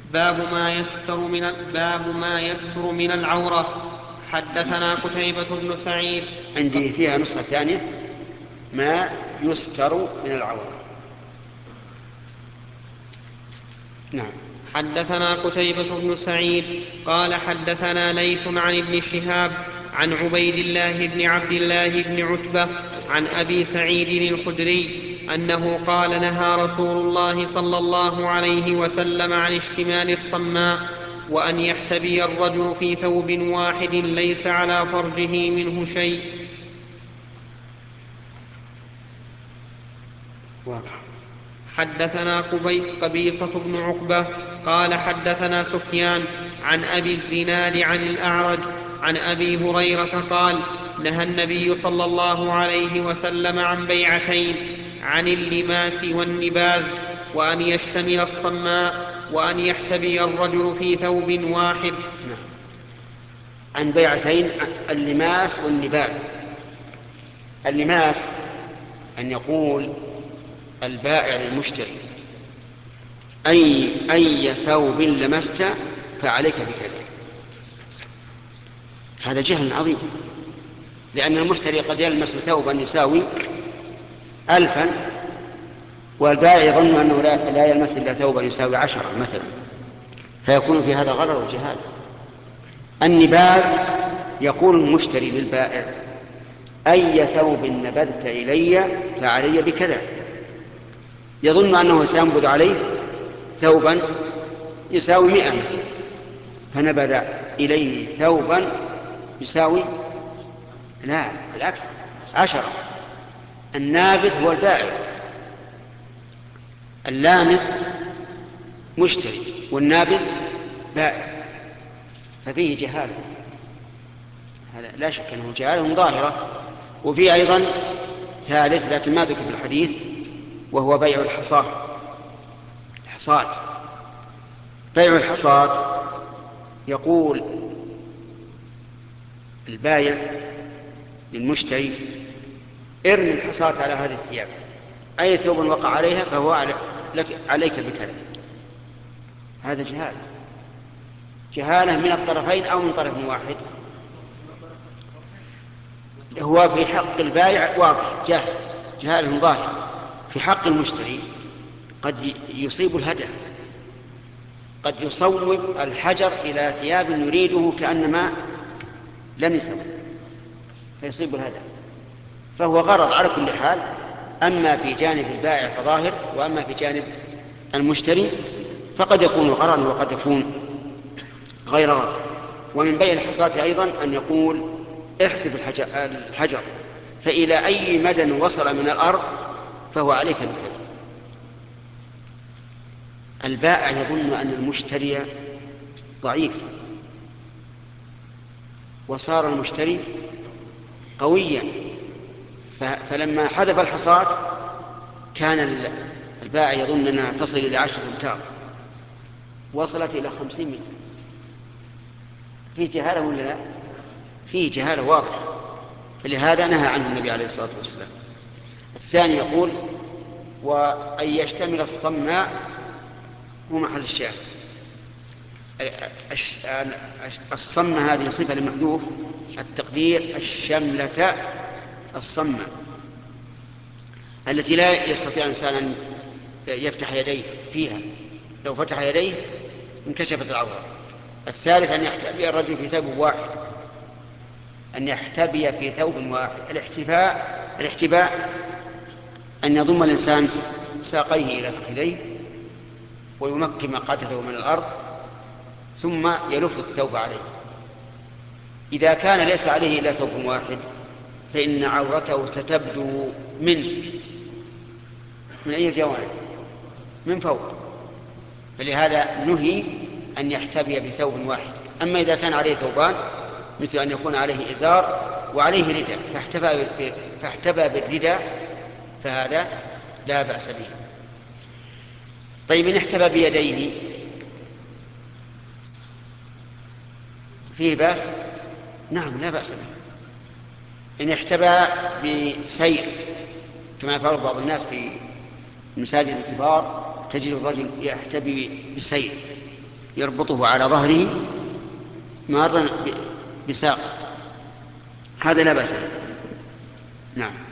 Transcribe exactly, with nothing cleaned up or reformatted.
باب ما يستر من باب ما يستر من العورة. حدثنا قتيبة بن سعيد. عندي فيها نسخة ثانية ما يستر من العورة. نعم. حدثنا قتيبة بن سعيد قال حدثنا ليث عن ابن شهاب عن عبيد الله بن عبد الله بن عتبة عن أبي سعيد الخدري أنه قال نهى رسول الله صلى الله عليه وسلم عن اشتمال الصماء وأن يحتبي الرجل في ثوب واحد ليس على فرجه منه شيء. واضح. حدثنا قبيصة بن عقبة قال حدثنا سفيان عن أبي الزناد عن الأعرج عن أبي هريرة قال نهى النبي صلى الله عليه وسلم عن بيعتين، عن اللماس والنباذ، وأن يشتمل الصماء، وأن يحتبي الرجل في ثوب واحد. نعم. عن بيعتين، اللماس والنباذ. اللماس أن يقول البائع للمشتري أي, أي ثوب لمست فعليك بكذا. هذا جهل عظيم، لأن المشتري قد يلمس ثوبا يساوي ألفا والبائع يظن أنه لا يلمس إلا ثوبا يساوي عشرة مثلا، فيكون في هذا غرر وجهال. النباذ يقول المشتري للبائع أي ثوب نبذت إلي فعلي بكذا، يظن أنه سينبذ عليه ثوبا يساوي مئة مثلا، فنبذ إليه ثوبا يساوي لا بالعكس عشرة. النابذ هو البائع، اللامس مشتري والنابذ بائع، ففيه جهالة. هذا لا شك أنه جهالة ظاهرة. وفيه أيضا ثالث لكن ما ذكر في الحديث، وهو بيع الحصاة الحصاة بيع الحصاة. يقول البائع للمشتري ارمي الحصاة على هذه الثياب، أي ثوب وقع عليها فهو عليك بكذا. هذا جهالة، جهالة من الطرفين أو من طرف واحد. هو في حق البائع واضح جاهل جهالة ظاهرة. في حق المشتري قد يصيب الهدف، قد يصوب الحجر إلى ثياب يريده كأنما لم يصب فيصيب الهدف، فهو غرض على كل حال. أما في جانب البائع فظاهر، وأما في جانب المشتري فقد يكون غرضا وقد يكون غير غرض. ومن بيع الحصاة أيضا أن يقول احذف الحجر فإلى أي مدى وصل من الأرض فهو عليك بكذا. البائع يظن أن المشتري ضعيف، وصار المشتري قويا، فلما حذف الحصاة كان البائع يظن أنها تصل إلى عشرة أمتار، وصلت إلى خمسين متر. فيه جهالة ولا لا؟ فيه جهالة واضحة، فلهذا نهى عنه النبي عليه الصلاة والسلام. الثاني يقول وأن يشتمل الصماء، هو محل الشاهد. الصمة هذه صفة لمحذوف، التقدير الشملة الصمة التي لا يستطيع الإنسان أن يفتح يديه فيها، لو فتح يديه انكشفت العورة. الثالث أن يحتبي الرجل في ثوب واحد، أن يحتبي في ثوب واحد. الاحتفاء الاحتباء أن يضم الإنسان ساقيه إلى فخذيه ويمكن مقعدته من الأرض ثم يلف الثوب عليه. إذا كان ليس عليه إلا ثوب واحد فإن عورته ستبدو منه من أي جوانب؟ من فوق، فلهذا نهي أن يحتبي بثوب واحد. أما إذا كان عليه ثوبان مثل أن يكون عليه إزار وعليه رداء فاحتبى, فاحتبى بالرداء فهذا لا بأس به. طيب إن احتبى بيديه فيه بأس؟ نعم لا بأس به. إن احتبى بسير كما يفعل بعض الناس في المساجد الكبار، تجد الرجل يحتبي بسير يربطه على ظهره مارا بساق، هذا لا بأس. نعم.